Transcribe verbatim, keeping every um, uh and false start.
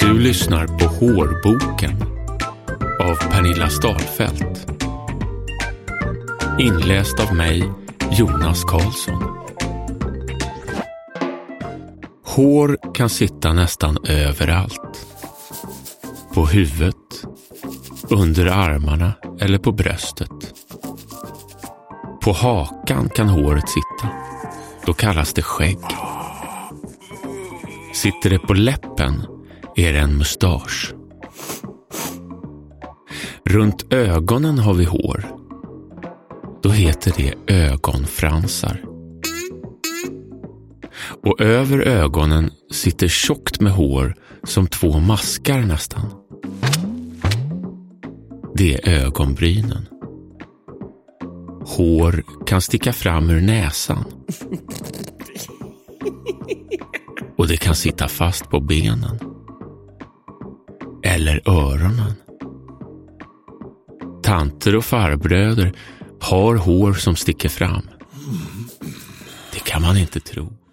Du lyssnar på Hårboken av Pernilla Stalfelt. Inläst av mig, Jonas Karlsson. Hår kan sitta nästan överallt. På huvudet, under armarna eller på bröstet. På hakan kan håret sitta. Då kallas det skägg. Sitter det på läppen är det en mustasch. Runt ögonen har vi hår. Då heter det ögonfransar. Och över ögonen sitter tjockt med hår som två maskar nästan. Det är ögonbrynen. Hår kan sticka fram ur näsan. Och det kan sitta fast på benen. Eller öronen. Tanter och farbröder har hår som sticker fram. Det kan man inte tro.